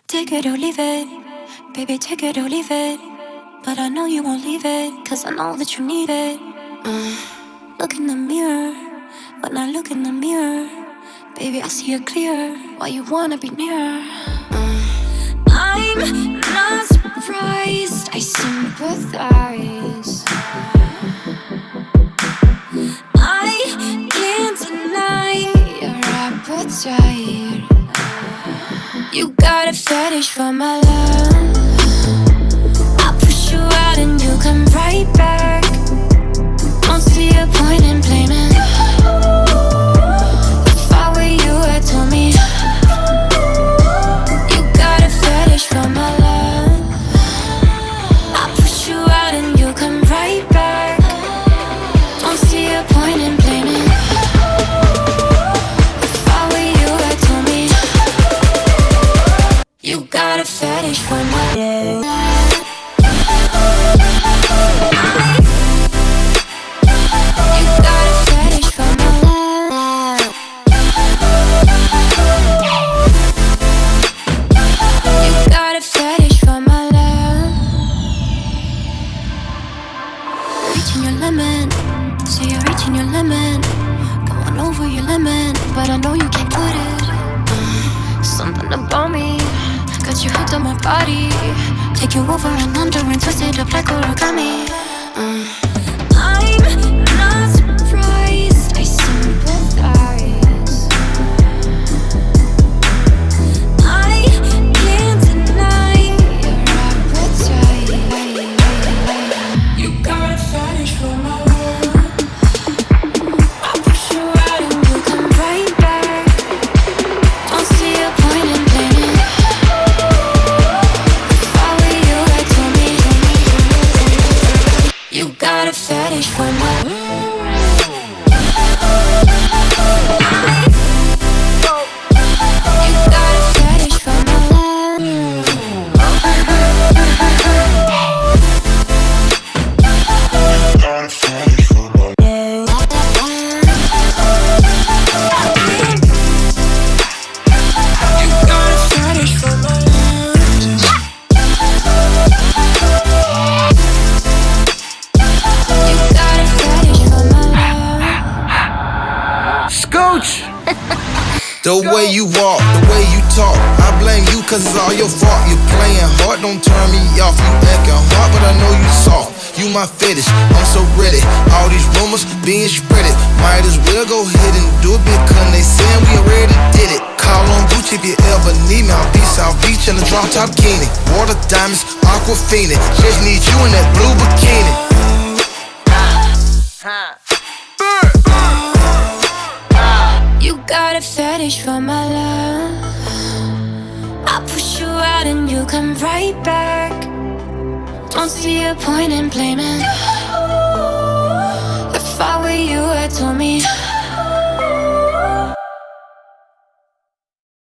Take it or leave it, baby, take it or leave it. But I know you won't leave it, cause I know that you need it. Look in the mirror, when I look in the mirror, baby, I see it clear, why you wanna be near. I'm not surprised, I sympathize. I can't deny your appetite. You got a fetish for my love. I push you out and you come right back. Don't see a point in blaming. If I were you, I'd told me. You got a fetish for my love. I push you out and you come right back. Don't see a point in blaming. If I were you, I'd told me. You got a fetish for my love. But I know you can't put it. Something about me got you hooked on my body. Take you over and under and twist it up like origami. I'm not surprised, I sympathize. I can't deny your appetite. You got a fetish for my love. I push you out and you come right back. Don't see a point in blaming. If I were you, I'd tell me. You got a fetish for my love. You got a fetish for my love. The way you walk, the way you talk, I blame you cause it's all your fault. You playing hard, don't turn me off. You acting hard, but I know you soft. You my fetish, I'm so ready. All these rumors being spreaded. Might as well go ahead and do it because they saying we already did it. Call on Gucci if you ever need me. I'll be South Beach in a drop top bikini. Water diamonds, aquafina. Just need you in that blue bikini. You got a fetish for my love. I push you out and you come right back. Don't see a point in blaming. If I were you, I'd tell me.